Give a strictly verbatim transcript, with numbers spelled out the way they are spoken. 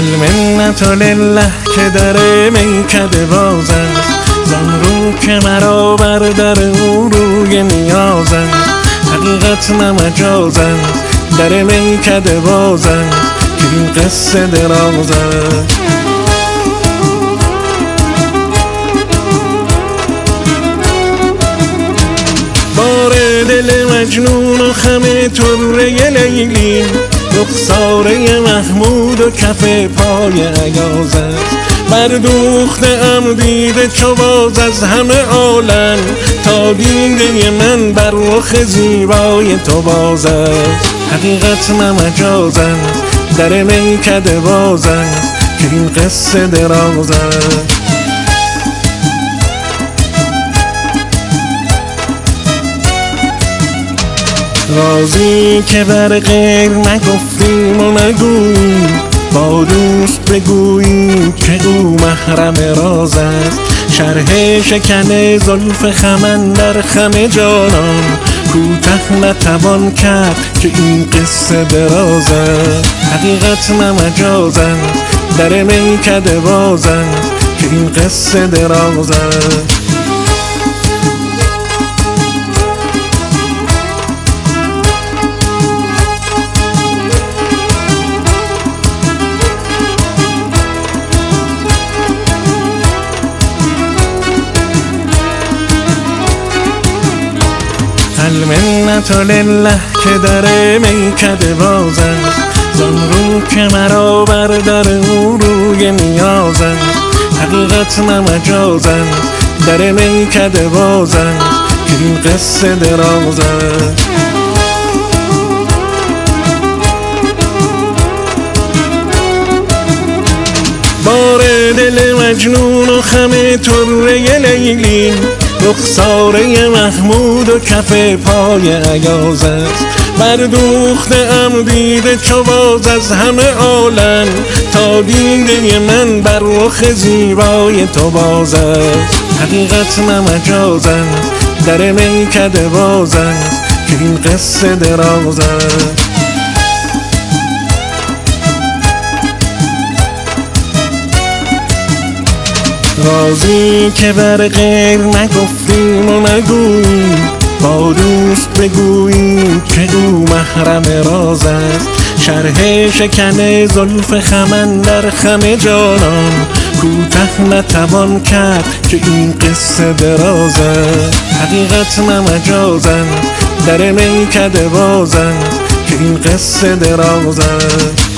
المنت لله که در میکده باز است، زان رو که مرا بر در او روی نیاز است. حقیقت نه مجاز است، در میکده باز است، که این قصه دراز است. بار دل مجنون و خم طره لیلی، رخساره محمود و کف پای ایاز است. بردوخته ام دیده چو باز از همه عالم، تا دیده من بر رخ زیبای تو باز است. حقیقت نه مجاز است، در میکده باز است، که این قصه دراز است. رازی که بر غیر نگفتیم و نگوییم، با دوست بگوییم که او محرم راز است. شرح شکن زلف خم در خم جانان، کوته نتوان کرد که این قصه دراز است. حقیقت نه مجاز است، در میکده باز است، که این قصه دراز است. المنت لله که در میکده باز است، زان رو که مرا بر در او روی نیاز است. حقیقت نه مجاز است، در میکده باز است، که این قصه دراز است. بار دل مجنون و خم طره لیلی، رخساره محمود و کف پای ایاز است. بردوخته ام دیده چو باز از همه عالم، تا دیده من بر رخ زیبای تو باز است. حقیقت نه مجاز است، در میکده باز است، که این قصه دراز است. رازی که بر غیر نگفتیم و نگوییم، با دوست بگوییم که او محرم راز است. شرح شکن زلف خم در خم جانان، کوته نتوان کرد که این قصه دراز است. حقیقت نه مجاز است، در میکده باز است، که این قصه دراز است.